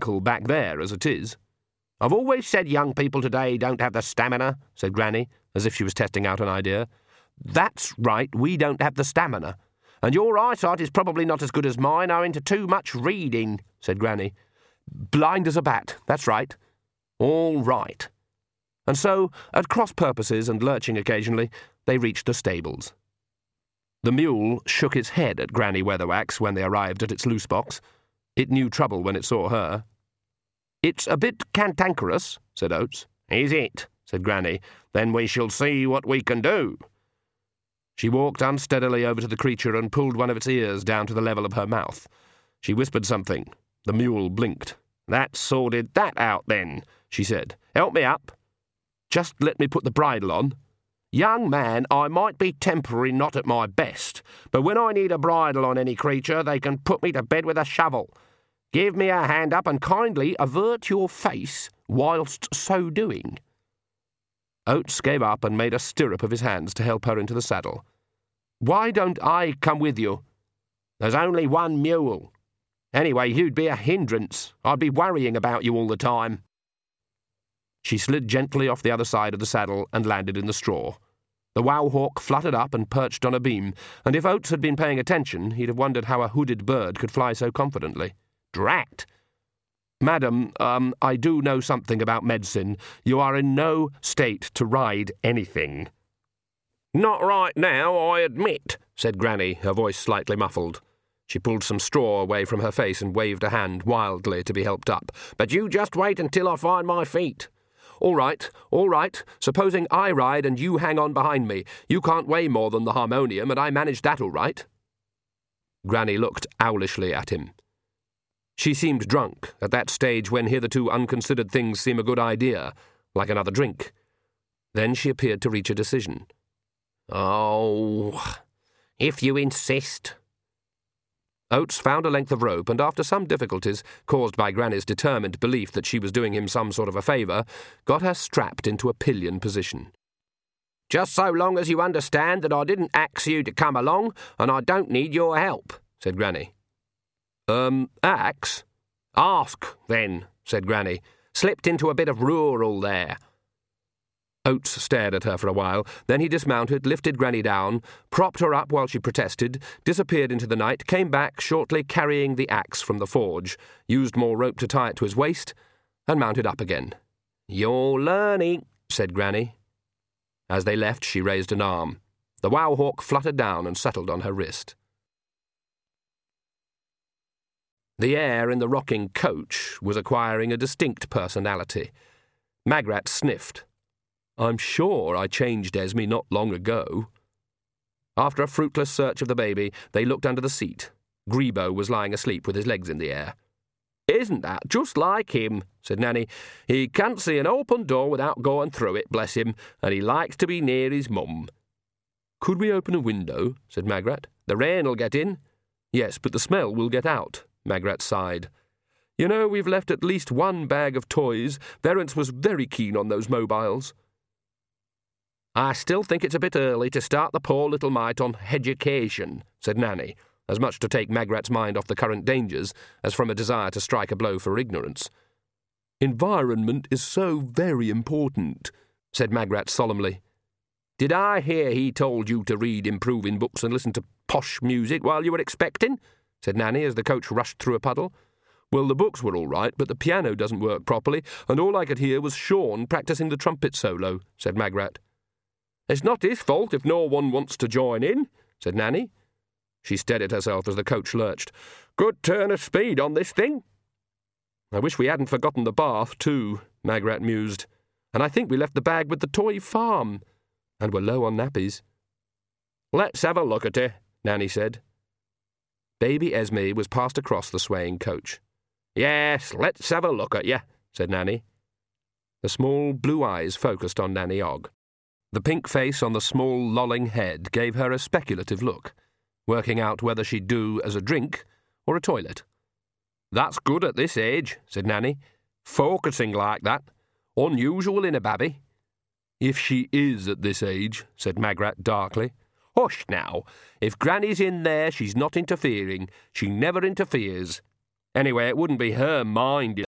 ankle back there as it is." "I've always said young people today don't have the stamina," said Granny, as if she was testing out an idea. "That's right, we don't have the stamina. And your eyesight is probably not as good as mine owing to too much reading," said Granny. "Blind as a bat, that's right." "All right." And so, at cross purposes and lurching occasionally, they reached the stables. The mule shook its head at Granny Weatherwax when they arrived at its loose box. It knew trouble when it saw her. "It's a bit cantankerous," said Oates. "Is it?" said Granny. "Then we shall see what we can do." She walked unsteadily over to the creature and pulled one of its ears down to the level of her mouth. She whispered something. The mule blinked. "That sorted that out, then," she said. "Help me up." "Just let me put the bridle on." "Young man, I might be temporary not at my best, but when I need a bridle on any creature, they can put me to bed with a shovel. Give me a hand up and kindly avert your face whilst so doing." Oates gave up and made a stirrup of his hands to help her into the saddle. "Why don't I come with you?" "There's only one mule. Anyway, you'd be a hindrance. I'd be worrying about you all the time." She slid gently off the other side of the saddle and landed in the straw. The wowhawk fluttered up and perched on a beam, and if Oates had been paying attention, he'd have wondered how a hooded bird could fly so confidently. "Drat!" "Madam, I do know something about medicine. You are in no state to ride anything." "Not right now, I admit," said Granny, her voice slightly muffled. She pulled some straw away from her face and waved a hand wildly to be helped up. "But you just wait until I find my feet." All right. Supposing I ride and you hang on behind me. You can't weigh more than the harmonium, and I manage that all right." Granny looked owlishly at him. She seemed drunk, at that stage when hitherto unconsidered things seem a good idea, like another drink. Then she appeared to reach a decision. "Oh, if you insist." Oates found a length of rope and, after some difficulties, caused by Granny's determined belief that she was doing him some sort of a favour, got her strapped into a pillion position. "Just so long as you understand that I didn't ax you to come along, and I don't need your help," said Granny. Ax?" "Ask, then," said Granny. "Slipped into a bit of rural there." Oates stared at her for a while, then he dismounted, lifted Granny down, propped her up while she protested, disappeared into the night, came back shortly carrying the axe from the forge, used more rope to tie it to his waist, and mounted up again. "You're learning," said Granny. As they left, she raised an arm. The wowhawk fluttered down and settled on her wrist. The air in the rocking coach was acquiring a distinct personality. Magrat sniffed. "I'm sure I changed Esme not long ago." After a fruitless search of the baby, they looked under the seat. Grebo was lying asleep with his legs in the air. "Isn't that just like him?" said Nanny. "He can't see an open door without going through it, bless him, and he likes to be near his mum." "Could we open a window?" said Magrat. "The rain'll get in." "Yes, but the smell will get out," Magrat sighed. "You know, we've left at least one bag of toys. Verence was very keen on those mobiles." "I still think it's a bit early to start the poor little mite on education," said Nanny, as much to take Magrat's mind off the current dangers as from a desire to strike a blow for ignorance. "Environment is so very important," said Magrat solemnly. "Did I hear he told you to read improving books and listen to posh music while you were expecting?" said Nanny as the coach rushed through a puddle. "Well, the books were all right, but the piano doesn't work properly, and all I could hear was Sean practising the trumpet solo," said Magrat. "It's not his fault if no one wants to join in," said Nanny. She steadied herself as the coach lurched. "Good turn of speed on this thing." "I wish we hadn't forgotten the bath, too," Magrat mused. "And I think we left the bag with the toy farm. And we're low on nappies." "Let's have a look at it," Nanny said. Baby Esme was passed across the swaying coach. "Yes, let's have a look at you," said Nanny. The small blue eyes focused on Nanny Ogg. The pink face on the small lolling head gave her a speculative look, working out whether she'd do as a drink or a toilet. "That's good at this age," said Nanny. "Focusing like that. Unusual in a babby." "If she is at this age," said Magrat darkly. "Hush now. If Granny's in there, she's not interfering. She never interferes. Anyway, it wouldn't be her mind